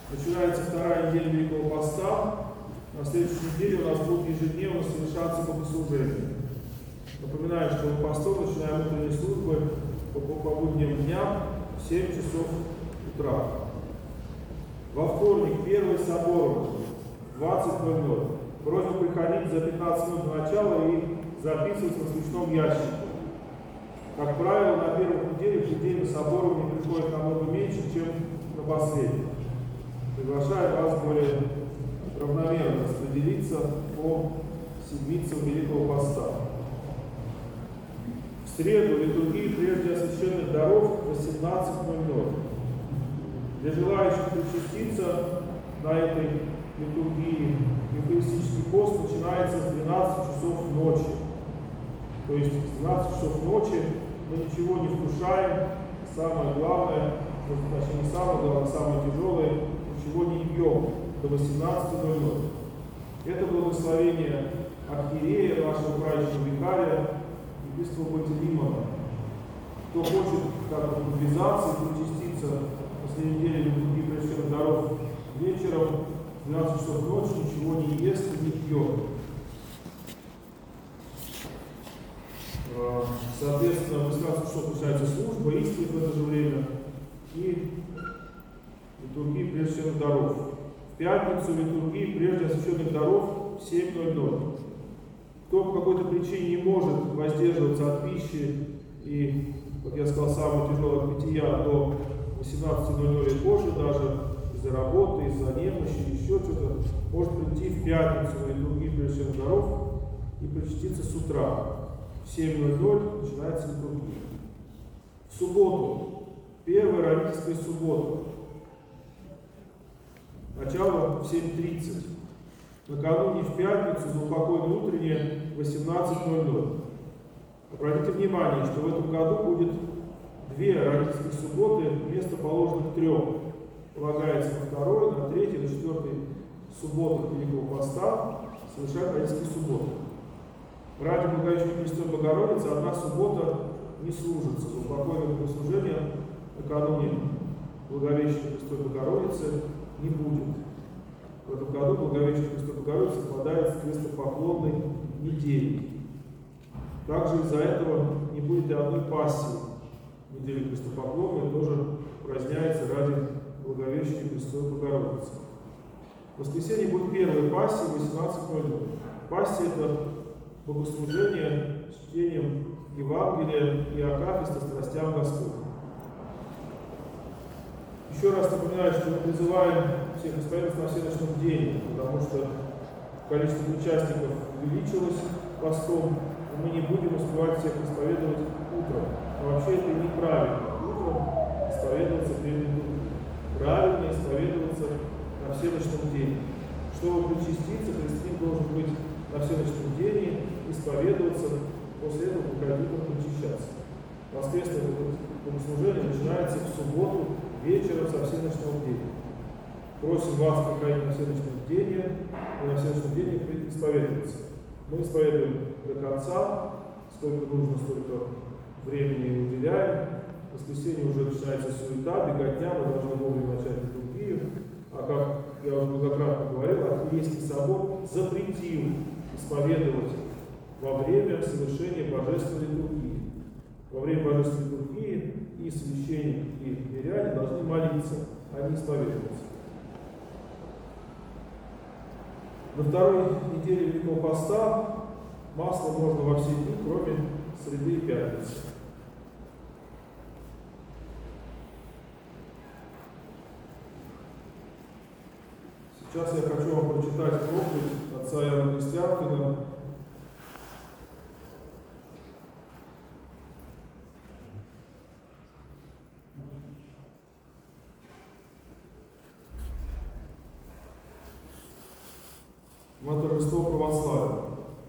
Начинается вторая неделя Великого Поста. На следующей неделе у нас будут ежедневно совершаться богослужения. Напоминаю, что мы постом начинаем утренние службы по будним дням в 7 часов утра. Во вторник первый собор в 20:00. Просьба приходить за 15 минут до начала и записываться в свечном ящике. Как правило, на первых неделях людей на собор не приходит намного меньше, чем на последних. Приглашаю вас более равномерно распределиться по седмицам Великого Поста. В среду литургии прежде освященных даров в 18:00. Для желающих причаститься на этой литургии евхаристический пост начинается в 12 часов ночи. То есть в 12 часов ночи мы ничего не вкушаем. Самое главное, точнее не самое главное, самое тяжелое, ничего не пьем до 18:00. Это благословение архиерея, нашего праздничного викария, епископа Пантелеймона. Кто хочет как-то подвязаться и причаститься после недели литургии причастных даров вечером, в 12 часов ночи ничего не ест и не пьет. Соответственно, в 18 часов начинается служба, исповедь в это же время и литургии причастных даров. В пятницу литургии прежде освященных даров в 7:00. Кто по какой-то причине не может воздерживаться от пищи и, как я сказал, самого тяжелого питья до 18:00 и позже, даже из-за работы, из-за немощи, еще что-то, может прийти в пятницу на литургии причастных даров и причаститься с утра. В 7:00 начинается литургия. В субботу, первая родительская суббота, начало в 7:30. Накануне в пятницу, заупокойное утреннее, 18:00. Обратите внимание, что в этом году будет 2 родительских субботы вместо положенных 3. Полагается на 2, на 3, на 4 субботах Великого Поста совершать родительские субботы. Ради Благовещения Пресвятой Богородицы одна суббота не служится. Заупокойное богослужение накануне Благовещения Пресвятой Богородицы не будет. В этом году Благовещение Пресвятой Богородицы совпадает с крестопоклонной неделей. Также из-за этого не будет и одной пассии. Неделя крестопоклонная тоже праздняется ради Благовещения Пресвятой Богородицы. В воскресенье будет первая пассия в 18:00. Пассия – это богослужение с чтением Евангелия и акафиста страстям Господним. Еще раз напоминаю, что мы призываем всех исповедоваться на всеночном бдении, потому что количество участников увеличилось постом, и мы не будем успевать всех исповедовать утром. Но вообще это неправильно. Утром исповедоваться перед литургией. Правильно исповедоваться на всеночном бдении. Чтобы причаститься, христианин должен быть на всеночном бдении, исповедоваться, после этого приходить причащаться. Воскресное богослужение начинается в субботу вечером со всеночного бдения. Просим вас приходить на всеночное бдение и на всеночном бдении исповедоваться. Мы исповедуем до конца, сколько нужно, столько времени уделяем. В воскресенье уже начинается суета, беготня, мы должны вовремя начать литургию. А как я уже многократно говорил, Архиерейский собор запретил исповедовать во время совершения божественной литургии. Во время божественной литургии и священник, и миряне должны молиться, а не исповедоваться. На второй неделе Великого Поста масло можно во все дни, кроме среды и пятницы. Сейчас я хочу вам прочитать проповедь отца Иоанна Крестьянкина. На торжество православия.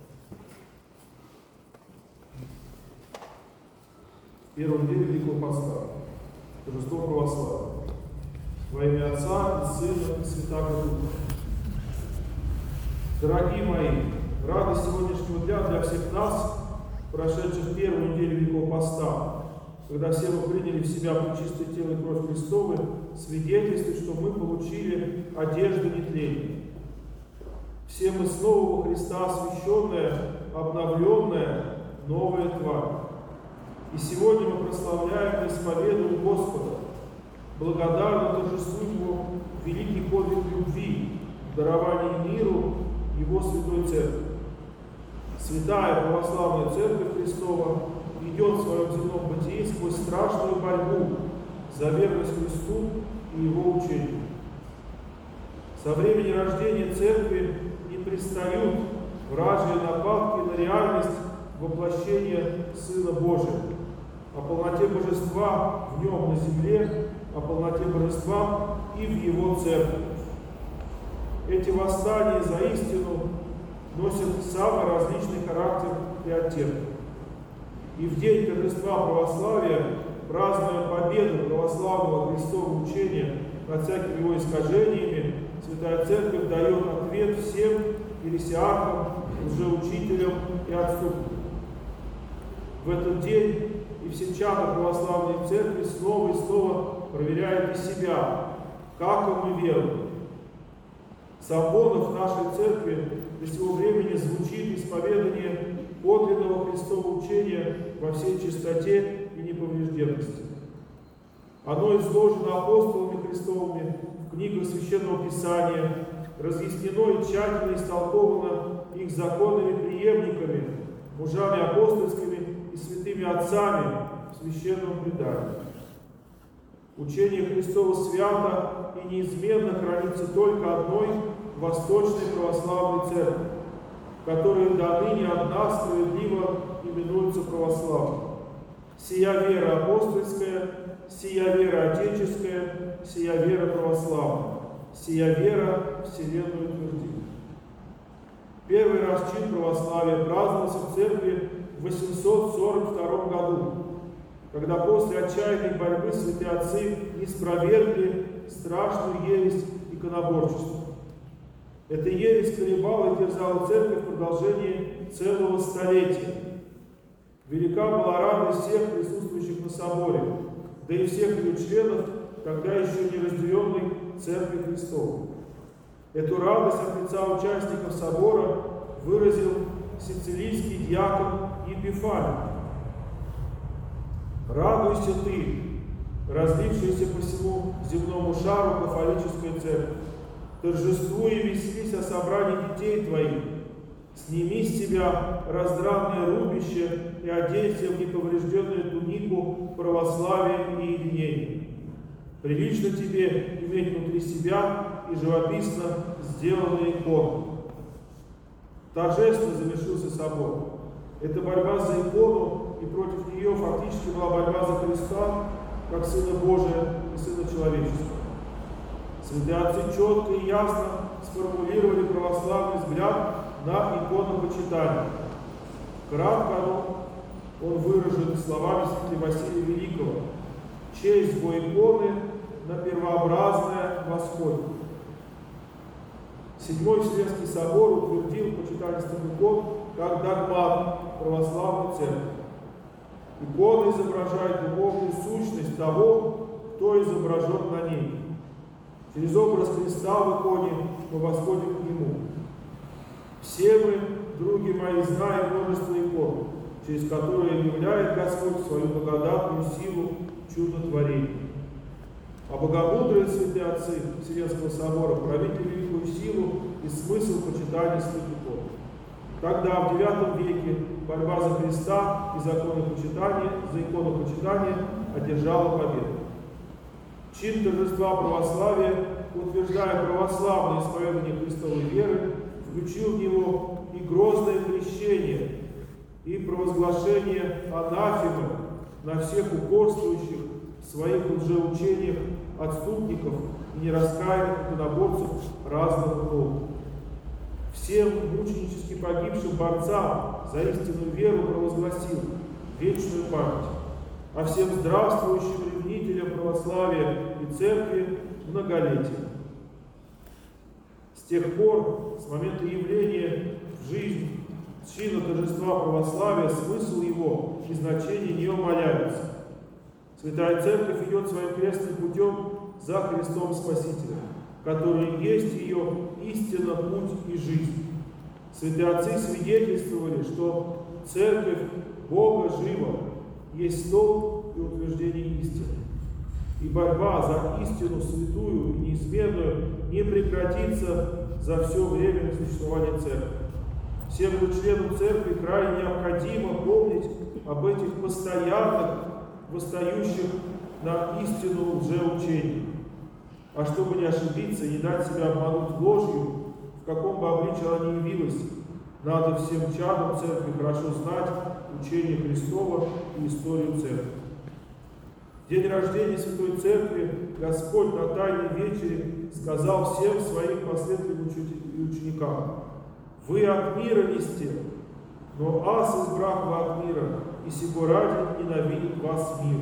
Первый день Великого Поста. Торжество православия. Во имя Отца и Сына и Святаго Духа. Дорогие мои, радость сегодняшнего дня для всех нас, прошедших первую неделю Великого Поста, когда все мы приняли в себя пречистое тело и кровь Христовы, свидетельствует, что мы получили одежду нетления. Все мы снова во Христа освященная, обновленная, новая тварь. И сегодня мы прославляем и исповедуем Господа, благодарно торжествуем Его великий подвиг любви, дарование миру Его Святой Церкви. Святая Православная Церковь Христова идет в своем земном бытии сквозь страшную борьбу за верность Христу и Его учению. Со времени рождения Церкви не пристают вражьи нападки на реальность воплощения Сына Божия, о полноте Божества в Нем на земле, о полноте Божества и в Его Церкви. Эти восстания за истину носят самый различный характер и оттенок. И в день торжества православия, празднуя победу православного Христового учения над всякими его искажениями, Святая Церковь дает ответ всем ересиархам, лжеучителям и отступникам. В этот день и все чада православной церкви снова и снова проверяют и себя, как мы веруем. С амбонов нашей церкви до сего времени звучит исповедание подлинного Христового учения во всей чистоте и неповрежденности. Оно изложено апостолами Христовыми в книгах Священного Писания, разъяснено и тщательно истолковано их законными преемниками, мужами апостольскими и святыми отцами в священном предании. Учение Христово свято и неизменно хранится только одной Восточной Православной Церкви, которая до ныне одна справедливо именуется православной. Сия вера апостольская, сия вера отеческая, сия вера православная, сия вера вселенную твердит. Первый раз чин православия праздновался в церкви в 842 году, когда после отчаянной борьбы святые отцы испровергли страшную ересь иконоборчества. Эта ересь колебала и терзала церковь в продолжении целого столетия. Велика была радость всех присутствующих на соборе, да и всех ее членов, тогда еще не разделенной Церкви Христовой. Эту радость от лица участников собора выразил сицилийский диакон Епифаний. «Радуйся ты, разлившаяся по всему земному шару кафолическая церковь, торжествуй и веселись о собрании детей твоих, сними с себя раздранное рубище и оденься в неповрежденную тунику православия и единения. Прилично тебе иметь внутри себя и живописно сделанные иконы». Торжественно завершился собор. Эта борьба за икону и против нее фактически была борьба за Христа, как Сына Божия и Сына Человеческого. Святые отцы четко и ясно сформулировали православный взгляд на иконопочитание. Кратко он выражен словами святого Василия Великого: «Честь бо иконы на первообразное восходит». Седьмой Вселенский собор утвердил почитательство икон как догмат православной церкви. Икона изображает духовную сущность того, кто изображен на ней. Через образ Христа в иконе мы восходим к Нему. Все мы, други мои, знаем множество икон, через которые являет Господь свою благодатную силу чудотворения. А богомудрые святые отцы Вселенского собора проявили великую силу и смысл почитания святых икон. Тогда, в IX веке, борьба за Христа и законопочитание, за иконопочитание одержала победу. Чин торжества православия, утверждая православное исповедание Христовой веры, включил в него и грозное крещение, и провозглашение анафемы на всех упорствующих в своих лжеучениях отступников и нераскаянных иконоборцев разного рода. Всем мученически погибшим борцам за истинную веру провозгласил вечную память, а всем здравствующим ревнителям православия и церкви многолетие. С тех пор, с момента явления в жизнь чина торжества православия, смысл его и значение не умаляются. Святая Церковь идет своим крестным путем за Христом Спасителем, который есть ее истина, путь и жизнь. Святые Отцы свидетельствовали, что Церковь Бога жива, есть столб и утверждение истины. И борьба за истину святую и неизменную не прекратится за все время существования Церкви. Всем членам Церкви крайне необходимо помнить об этих постоянных, восстающих на истину лжеучениях. А чтобы не ошибиться и не дать себя обмануть ложью, в каком бы обличии она ни явилась, надо всем чадам Церкви хорошо знать учение Христова и историю Церкви. В день рождения Святой Церкви Господь на Тайной вечере сказал всем своим последователям и ученикам: «Вы от мира несте, но аз избрах вы от мира, и сего ради ненавидит вас мир».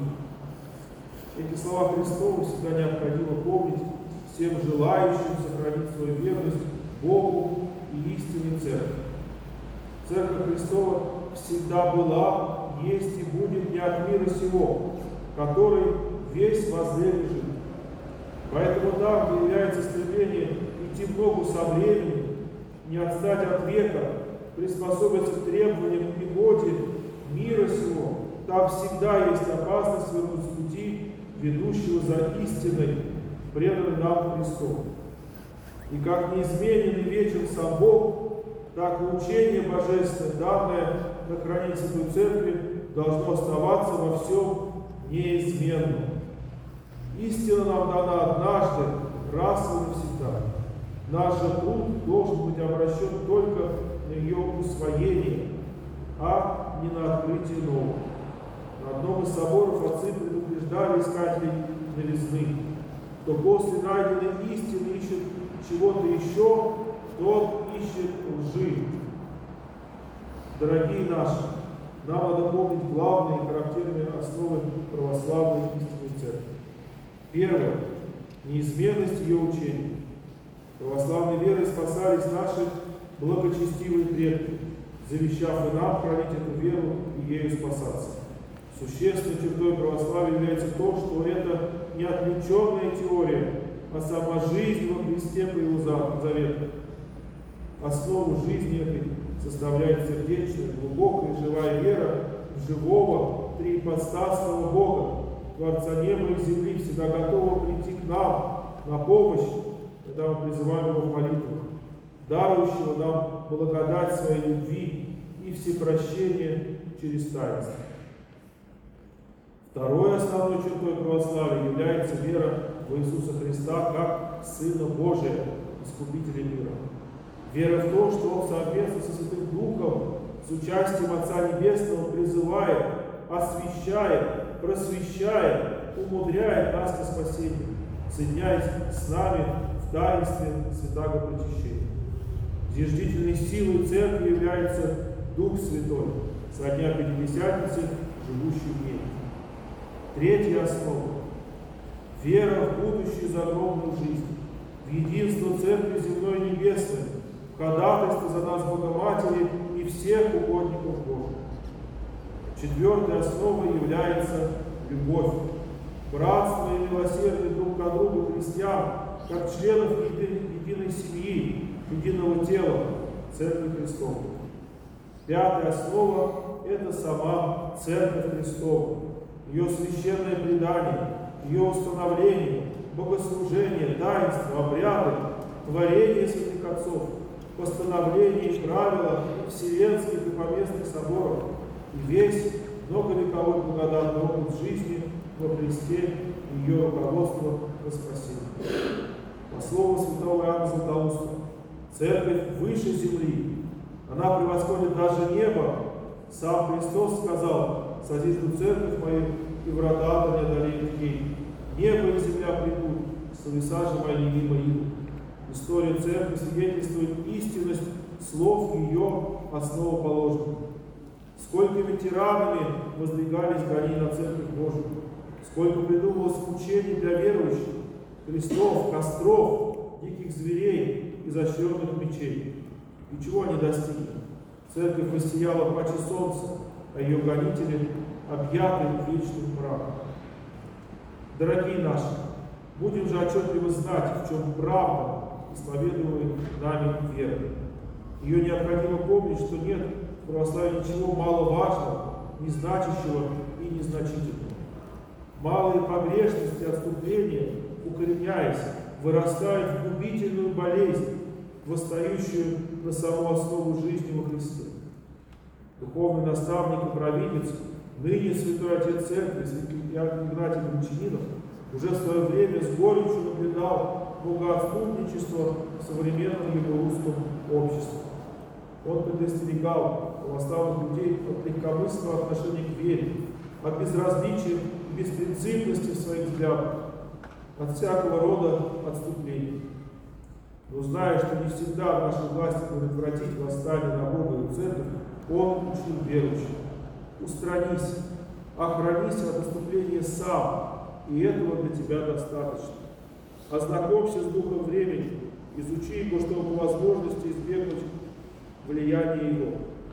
Эти слова Христовы всегда необходимо помнить всем желающим сохранить свою верность Богу и истинной Церкви. Церковь Христова всегда была, есть и будет не от мира сего, который весь возле лежит. Поэтому там, где является стремление идти в ногу со временем, не отстать от века, приспособиться к требованиям и моде мира сего, там всегда есть опасность свернуть с пути, ведущего за истиной, преданным нам Христом. И как неизменен и вечен сам Бог, так и учение божественное, данное на хранение Святой Церкви, должно оставаться во всем неизменным. Истина нам дана однажды, раз и навсегда. Наш же труд должен быть обращен только на ее усвоение, а не на открытие нового. На одном из соборов отцы предупреждали искателей новизны, кто после найденной истины ищет чего-то еще, тот ищет лжи. Дорогие наши, нам надо помнить главные и характерные основы православной истинной Церкви. Первое – неизменность ее учения. Православной верой спасались наши благочестивые предки, завещав и нам хранить эту веру и ею спасаться. Существенной чертой православия является то, что это не отвлеченная теория, а сама жизнь во Христе по Его завету. Основу жизни этой составляет сердечная, глубокая и живая вера в живого, триипостасного Бога, Творца неба и земли, всегда готового прийти к нам на помощь, когда мы призываем Его в молитвах, дарующего нам благодать своей любви и всепрощение через таинство. Второй основной чертой православия является вера в Иисуса Христа как Сына Божия, Искупителя мира. Вера в то, что Он совместно со Святым Духом, с участием Отца Небесного призывает, освящает, просвещает, умудряет нас на спасение, соединяясь с нами в таинстве Святаго Причащения. Зиждительной силой Церкви является Дух Святой, со дня Пятидесятницы, живущий в ней. Третья основа – вера в будущую загробную жизнь, в единство Церкви земной и небесной, в ходатайство за нас Богоматери и всех угодников Божьих. Четвертая основа является любовь, братство и милосердие друг к другу христиан, как членов единой семьи, единого тела, Церкви Христовой. Пятая основа – это сама Церковь Христова, ее священное предание, ее установление, богослужение, таинство, обряды, творение святых отцов, постановления и правила вселенских и поместных соборов и весь многовековой благодатный опыт жизни во Христе и ее руководство во спасение. По слову святого Иоанна Златоуста, Церковь выше земли, она превосходит даже небо. Сам Христос сказал: «Созижду церковь мою, и врата ада не одолеют ей. Небо и земля придут, словеса же мои мимо их». История Церкви свидетельствует истинность слов ее основоположников. Сколькими тиранами воздвигались гонения на Церковь Божию, сколько придумалось мучений для верующих, крестов, костров, диких зверей, изощренных мечей. И чего они достигли? Церковь воссияла паче солнца, а ее гонители объяты вечным мраком. Дорогие наши, Будем же отчетливо знать, в чем правда, исповедуемая нами вера. Ее необходимо помнить, что нет в православии ничего маловажного, незначащего и незначительного. Малые погрешности и отступления, укореняясь, вырастают в губительную болезнь, восстающую на саму основу жизни во Христе. Духовный наставник и провидец, ныне святой отец церкви, святый Игнатий Брянчанинов, уже в свое время с горечью наблюдал богоотступничество в современном русском обществе. Он предостерегал православных людей от легкомысленного отношения к вере, от безразличия и беспринципности в своих взглядах, от всякого рода отступлений. Но зная, что не всегда в нашей власти предотвратить восстание на Бога и церковь, он учил верующих: устранись, охранись от отступления сам, и этого для тебя достаточно. Ознакомься с духом времени, изучи его, чтобы по возможности избегнуть влияния его.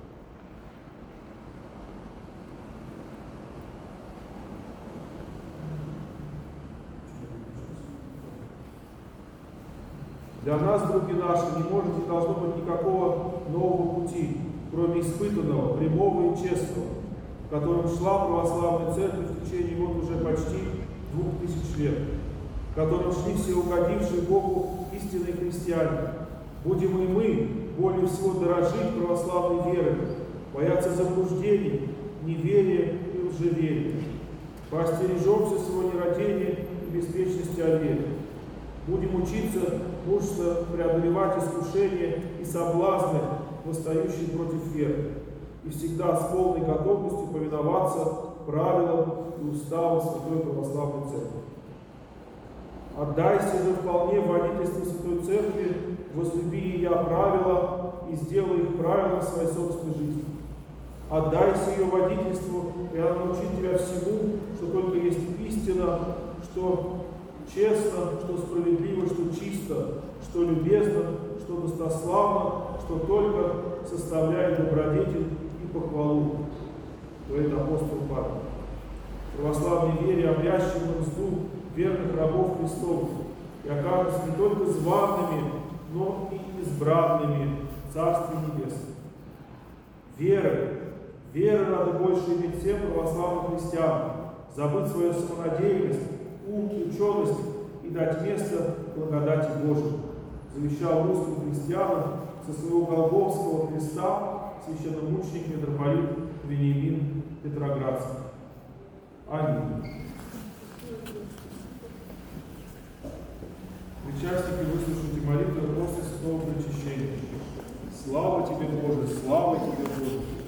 Для нас, други наши, не может и должно быть никакого нового пути, кроме испытанного, прямого и честного, которым шла православная церковь в течение вот уже почти 2000 лет, которым шли все угодившие Богу истинные христиане. Будем и мы более всего дорожить православной верой, бояться заблуждений, неверия и лжеверия. Поостережемся своего нерадения и беспечности о вере. Будем учиться мужественно преодолевать искушения и соблазны, восстающие против веры, и всегда с полной готовностью повиноваться правилам и уставам Святой Православной Церкви. Отдайся же вполне водительству Святой Церкви, возлюби ее правила и сделай их правилом своей собственной жизни. Отдайся ее водительству, и она научит тебя всему, что только есть истина, что честно, что справедливо, что чисто, что любезно, что достославно, что только составляет добродетель и похвалу, говорит апостол Павел. В православной вере, обрящей на мзду верных рабов Христовых, и окажутся не только зваными, но и избранными в Царстве Небесном. Веры надо больше иметь всем православным христианам, забыть свою самонадеянность, ум и ученость и дать место благодати Божией, завещал русским христианам со своего Голгофского креста священномученик митрополит Вениамин Петроградский. Аминь. Причастники, выслушайте молитву после святого причащения. Слава тебе, Боже, слава тебе, Боже!